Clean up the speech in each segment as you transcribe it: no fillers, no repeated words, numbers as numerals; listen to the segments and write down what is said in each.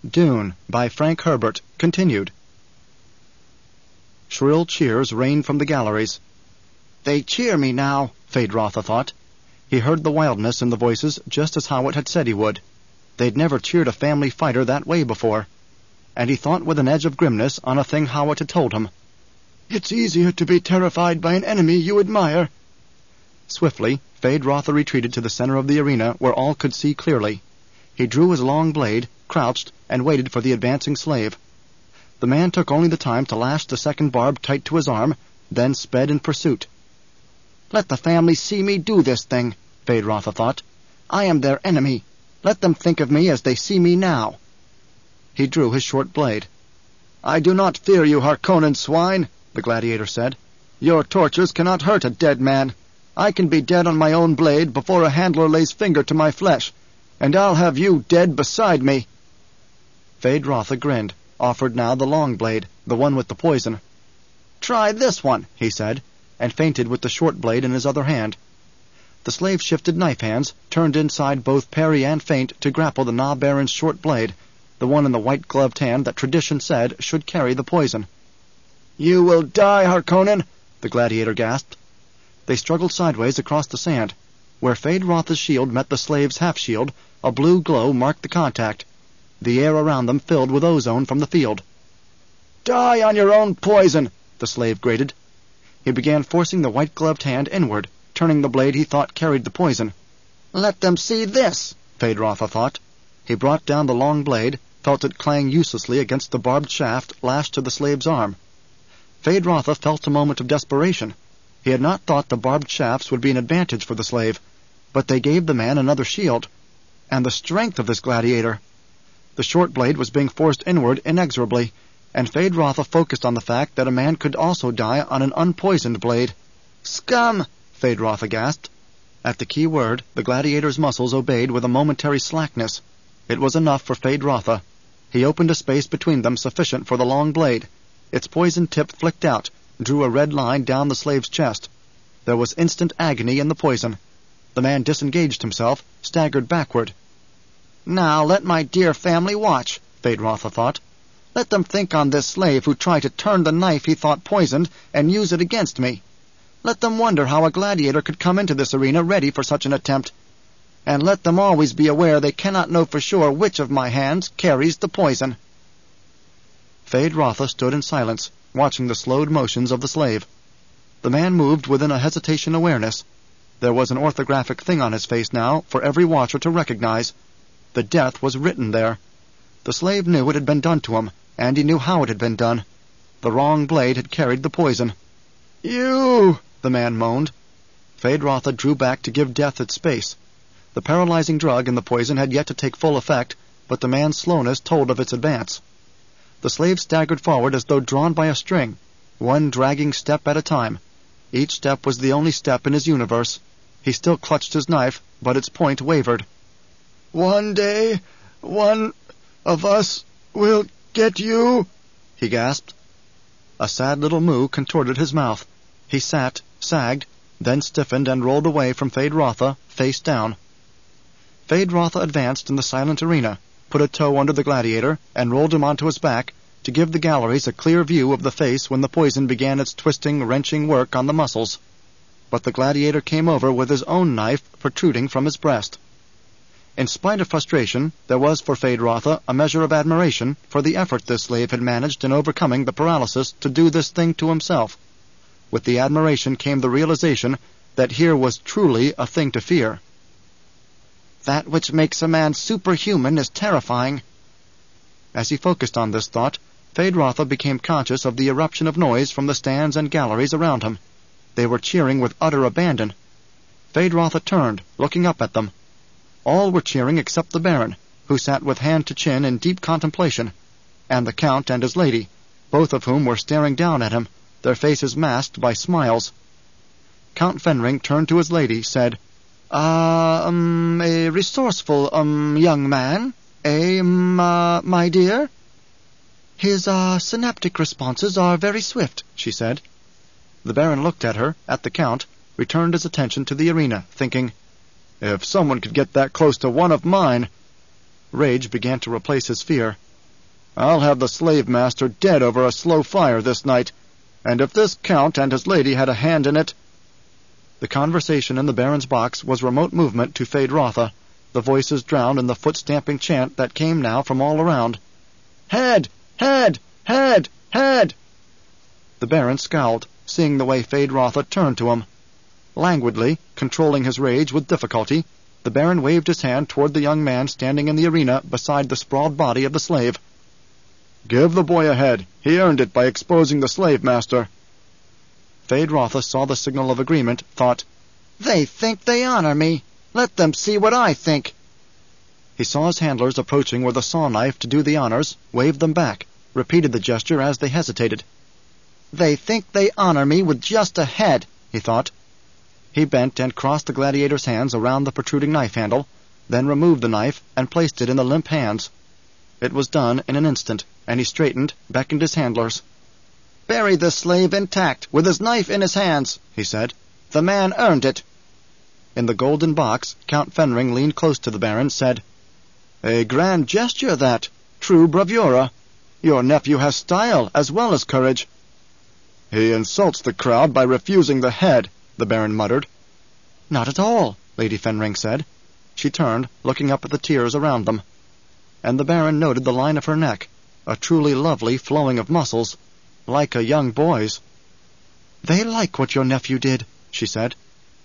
Dune by Frank Herbert, continued. Shrill cheers rained from the galleries. "They cheer me now," Feyd-Rautha thought. He heard the wildness in the voices just as Hawat had said he would. They'd never cheered a family fighter that way before. And he thought with an edge of grimness on a thing Hawat had told him. "It's easier to be terrified by an enemy you admire." Swiftly, Feyd-Rautha retreated to the center of the arena where all could see clearly. He drew his long blade, crouched, and waited for the advancing slave. The man took only the time to lash the second barb tight to his arm, then sped in pursuit. "Let the family see me do this thing," Feyd-Rautha thought. "I am their enemy. Let them think of me as they see me now." He drew his short blade. "I do not fear you, Harkonnen swine," the gladiator said. "Your tortures cannot hurt a dead man. I can be dead on my own blade before a handler lays finger to my flesh, and I'll have you dead beside me." Feyd-Rautha grinned, offered now the long blade, the one with the poison. "Try this one," he said, and feinted with the short blade in his other hand. The slave shifted knife hands, turned inside both parry and feint to grapple the Na-Baron's short blade, the one in the white-gloved hand that tradition said should carry the poison. "You will die, Harkonnen," the gladiator gasped. They struggled sideways across the sand. Where Feyd-Rautha's shield met the slave's half-shield, a blue glow marked the contact. The air around them filled with ozone from the field. "Die on your own poison," the slave grated. He began forcing the white-gloved hand inward, turning the blade he thought carried the poison. "Let them see this," Feyd-Rautha thought. He brought down the long blade, felt it clang uselessly against the barbed shaft lashed to the slave's arm. Feyd-Rautha felt a moment of desperation. He had not thought the barbed shafts would be an advantage for the slave, but they gave the man another shield. And the strength of this gladiator! The short blade was being forced inward inexorably, and Feyd-Rautha focused on the fact that a man could also die on an unpoisoned blade. "Scum!" Feyd-Rautha gasped. At the key word, the gladiator's muscles obeyed with a momentary slackness. It was enough for Feyd-Rautha. He opened a space between them sufficient for the long blade. Its poisoned tip flicked out, drew a red line down the slave's chest. There was instant agony in the poison. The man disengaged himself, staggered backward. "Now let my dear family watch," Feyd-Rautha thought. "Let them think on this slave who tried to turn the knife he thought poisoned and use it against me. Let them wonder how a gladiator could come into this arena ready for such an attempt. And let them always be aware they cannot know for sure which of my hands carries the poison." Feyd-Rautha stood in silence, watching the slowed motions of the slave. The man moved within a hesitation awareness. There was an orthographic thing on his face now for every watcher to recognize. The death was written there. The slave knew it had been done to him, and he knew how it had been done. The wrong blade had carried the poison. "You!" the man moaned. Feyd-Rautha drew back to give death its space. The paralyzing drug in the poison had yet to take full effect, but the man's slowness told of its advance. The slave staggered forward as though drawn by a string, one dragging step at a time. Each step was the only step in his universe. He still clutched his knife, but its point wavered. "One day, one of us will get you," he gasped. A sad little moo contorted his mouth. He sat, sagged, then stiffened and rolled away from Feyd-Rautha, face down. Feyd-Rautha advanced in the silent arena, put a toe under the gladiator, and rolled him onto his back, to give the galleries a clear view of the face when the poison began its twisting, wrenching work on the muscles. But the gladiator came over with his own knife protruding from his breast. In spite of frustration, there was for Feyd-Rautha a measure of admiration for the effort this slave had managed in overcoming the paralysis to do this thing to himself. With the admiration came the realization that here was truly a thing to fear. "That which makes a man superhuman is terrifying." As he focused on this thought, Feyd-Rautha became conscious of the eruption of noise from the stands and galleries around him. They were cheering with utter abandon. Feyd-Rautha turned, looking up at them. All were cheering except the Baron, who sat with hand to chin in deep contemplation, and the Count and his lady, both of whom were staring down at him, their faces masked by smiles. Count Fenring turned to his lady, said, A resourceful, young man, my dear?" "His, synaptic responses are very swift," she said. The Baron looked at her, at the Count, returned his attention to the arena, thinking, "If someone could get that close to one of mine—" Rage began to replace his fear. I'll have the slave-master dead over a slow fire this night, and if this count and his lady had a hand in it—" The conversation in the Baron's box was remote movement to Feyd-Rautha, the voices drowned in the foot-stamping chant that came now from all around. "Head! Head! Head! Head!" The Baron scowled, seeing the way Feyd-Rautha turned to him. Languidly, controlling his rage with difficulty, the Baron waved his hand toward the young man standing in the arena beside the sprawled body of the slave. "Give the boy a head. He earned it by exposing the slave-master." Feyd-Rautha saw the signal of agreement, thought, "They think they honor me. Let them see what I think." He saw his handlers approaching with a saw-knife to do the honors, waved them back, repeated the gesture as they hesitated. "They think they honor me with just a head," he thought. He bent and crossed the gladiator's hands around the protruding knife handle, then removed the knife and placed it in the limp hands. It was done in an instant, and he straightened, beckoned his handlers. "Bury this slave intact, with his knife in his hands," he said. "The man earned it." In the golden box, Count Fenring leaned close to the Baron, said, "A grand gesture, that. True bravura. Your nephew has style as well as courage." "He insults the crowd by refusing the head," the Baron muttered. "Not at all," Lady Fenring said. She turned, looking up at the tiers around them. And the Baron noted the line of her neck, a truly lovely flowing of muscles, like a young boy's. "They like what your nephew did," she said.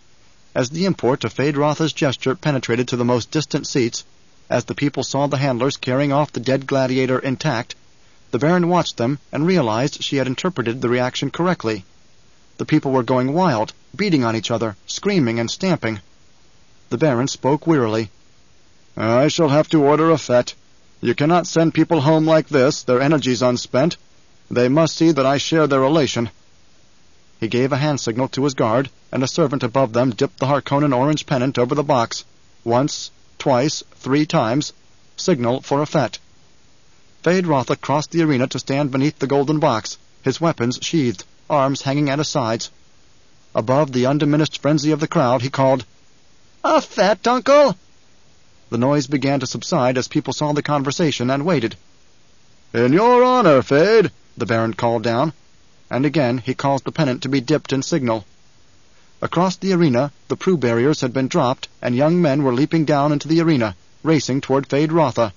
As the import of Feyd-Rautha's gesture penetrated to the most distant seats, as the people saw the handlers carrying off the dead gladiator intact, the Baron watched them and realized she had interpreted the reaction correctly. The people were going wild, beating on each other, screaming and stamping. The Baron spoke wearily. "I shall have to order a fete. You cannot send people home like this, their energies unspent. They must see that I share their elation." He gave a hand signal to his guard, and a servant above them dipped the Harkonnen orange pennant over the box. Once, twice, 3 times. Signal for a fete. Feyd-Rautha crossed the arena to stand beneath the golden box, his weapons sheathed, arms hanging at his sides. Above the undiminished frenzy of the crowd, he called, "A fete, uncle!" The noise began to subside as people saw the conversation and waited. "In your honor, Feyd," the Baron called down, and again he caused the pennant to be dipped in signal. Across the arena, the Prue barriers had been dropped, and young men were leaping down into the arena, racing toward Feyd-Rautha.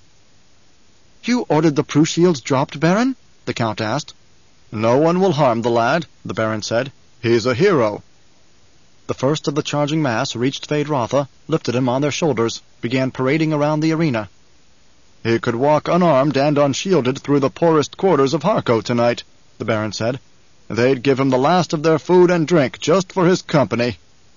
"You ordered the Prue shields dropped, Baron?" the Count asked. "No one will harm the lad," the Baron said. "He's a hero." The first of the charging mass reached Feyd-Rautha, lifted him on their shoulders, began parading around the arena. "He could walk unarmed and unshielded through the poorest quarters of Harco tonight," the Baron said. "They'd give him the last of their food and drink just for his company."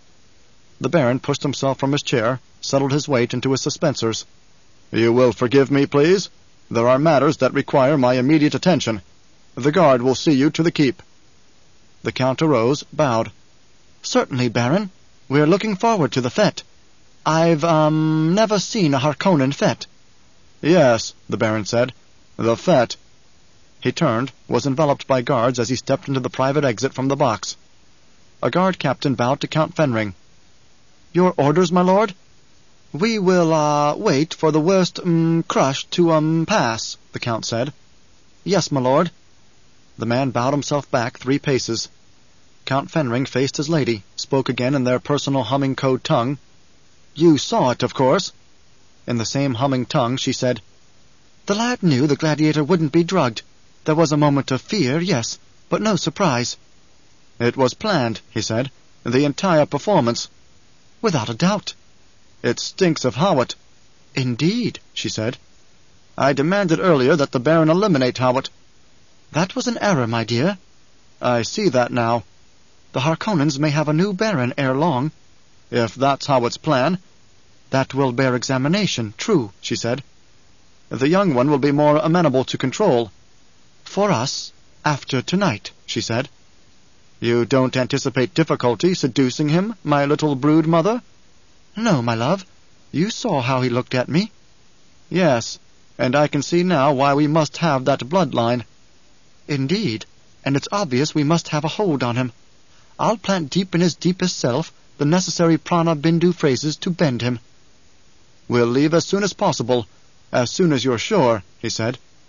The Baron pushed himself from his chair, settled his weight into his suspensors. "You will forgive me, please? There are matters that require my immediate attention. The guard will see you to the keep." The Count arose, bowed. "Certainly, Baron. We're looking forward to the fete. I've, never seen a Harkonnen fete." "Yes," the Baron said. "The fete." He turned, was enveloped by guards as he stepped into the private exit from the box. A guard captain bowed to Count Fenring. "Your orders, my lord?" "We will, wait for the worst, crush to, pass," the Count said. "Yes, my lord." The man bowed himself back 3 paces. Count Fenring faced his lady, spoke again in their personal humming code tongue. "You saw it, of course." In the same humming tongue, she said, "The lad knew the gladiator wouldn't be drugged. There was a moment of fear, yes, but no surprise." "It was planned," he said. "The entire performance." "Without a doubt." "It stinks of Hawat." "Indeed," she said. "I demanded earlier that the Baron eliminate Hawat." "That was an error, my dear." "I see that now." "The Harkonnens may have a new Baron ere long." "If that's Hawat's plan." "That will bear examination, true," she said. "The young one will be more amenable to control." "For us, after tonight," she said. "You don't anticipate difficulty seducing him, my little brood mother?" "No, my love. You saw how he looked at me." "Yes, and I can see now why we must have that bloodline." "Indeed, and it's obvious we must have a hold on him. I'll plant deep in his deepest self the necessary prana-bindu phrases to bend him." "We'll leave as soon as possible, as soon as you're sure," he said.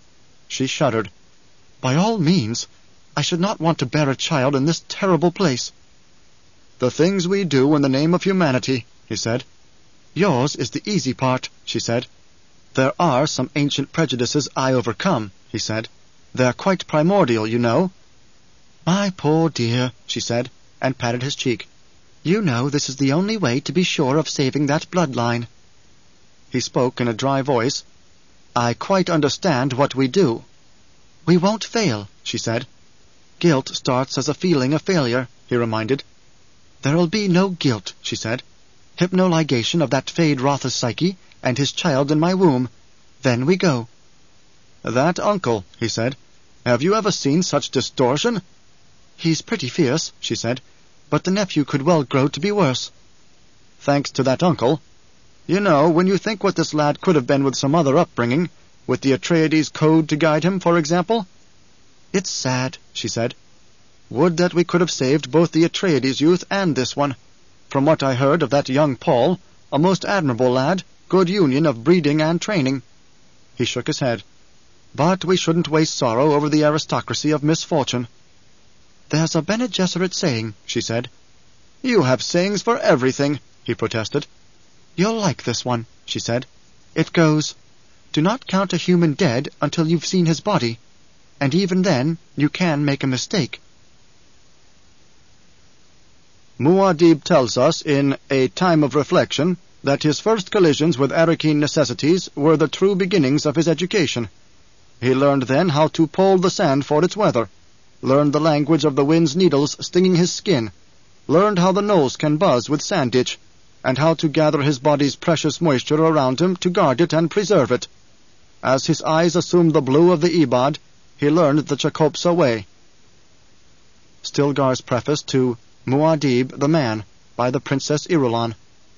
She shuddered. "By all means. I should not want to bear a child in this terrible place." "The things we do in the name of humanity," he said. "Yours is the easy part," she said. "There are some ancient prejudices I overcome," he said. "They're quite primordial, you know." "My poor dear," she said, and patted his cheek. "You know this is the only way to be sure of saving that bloodline." He spoke in a dry voice. "I quite understand what we do." "We won't fail," she said. "Guilt starts as a feeling of failure," he reminded. "There'll be no guilt," she said. "Hypnoligation of that Fade Rotha's psyche, and his child in my womb. Then we go." "That uncle," he said. "Have you ever seen such distortion?" "He's pretty fierce," she said, "but the nephew could well grow to be worse." "Thanks to that uncle. You know, when you think what this lad could have been with some other upbringing, with the Atreides code to guide him, for example." "It's sad," she said. "Would that we could have saved both the Atreides youth and this one. From what I heard of that young Paul, a most admirable lad, good union of breeding and training." He shook his head. "But we shouldn't waste sorrow over the aristocracy of misfortune." "There's a Bene Gesserit saying," she said. "You have sayings for everything," he protested. "You'll like this one," she said. "It goes, 'Do not count a human dead until you've seen his body, and even then you can make a mistake.'" Muad'Dib tells us in A Time of Reflection that his first collisions with Arrakeen necessities were the true beginnings of his education. He learned then how to pole the sand for its weather, learned the language of the wind's needles stinging his skin, learned how the knolls can buzz with sand ditch, and how to gather his body's precious moisture around him to guard it and preserve it. As his eyes assumed the blue of the Ibad, he learned the Chakopsa way. Stilgar's preface to Muad'Dib the Man by the Princess Irulan.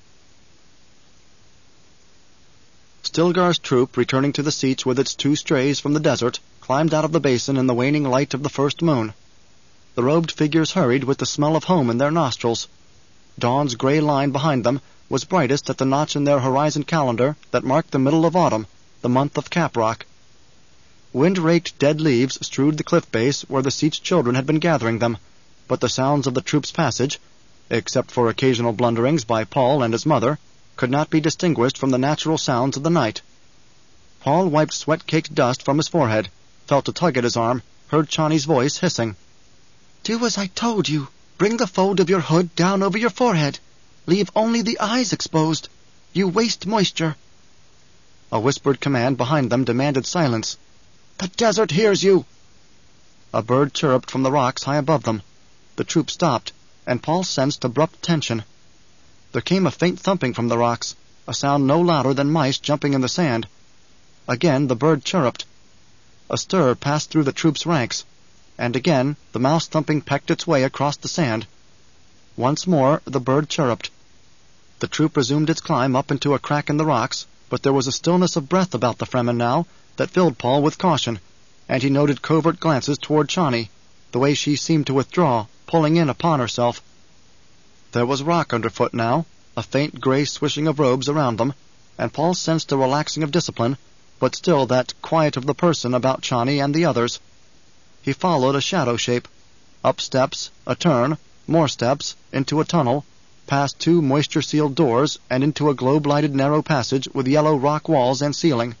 Stilgar's troop, returning to the Sietch with its 2 strays from the desert, climbed out of the basin in the waning light of the first moon. The robed figures hurried with the smell of home in their nostrils. Dawn's gray line behind them was brightest at the notch in their horizon calendar that marked the middle of autumn, the month of Caprock. Wind-raked dead leaves strewed the cliff base where the Sietch children had been gathering them, but the sounds of the troop's passage, except for occasional blunderings by Paul and his mother, could not be distinguished from the natural sounds of the night. Paul wiped sweat-caked dust from his forehead, felt a tug at his arm, heard Chani's voice hissing. "Do as I told you. Bring the fold of your hood down over your forehead. Leave only the eyes exposed. You waste moisture." A whispered command behind them demanded silence. "The desert hears you." A bird chirruped from the rocks high above them. The troop stopped, and Paul sensed abrupt tension. There came a faint thumping from the rocks, a sound no louder than mice jumping in the sand. Again the bird chirruped. A stir passed through the troop's ranks, and again the mouse thumping pecked its way across the sand. Once more the bird chirruped. The troop resumed its climb up into a crack in the rocks, but there was a stillness of breath about the Fremen now that filled Paul with caution, and he noted covert glances toward Chani, the way she seemed to withdraw, pulling in upon herself. There was rock underfoot now, a faint gray swishing of robes around them, and Paul sensed a relaxing of discipline, but still that quiet of the person about Chani and the others. He followed a shadow shape. Up steps, a turn, more steps, into a tunnel, past 2 moisture-sealed doors, and into a globe-lighted narrow passage with yellow rock walls and ceiling.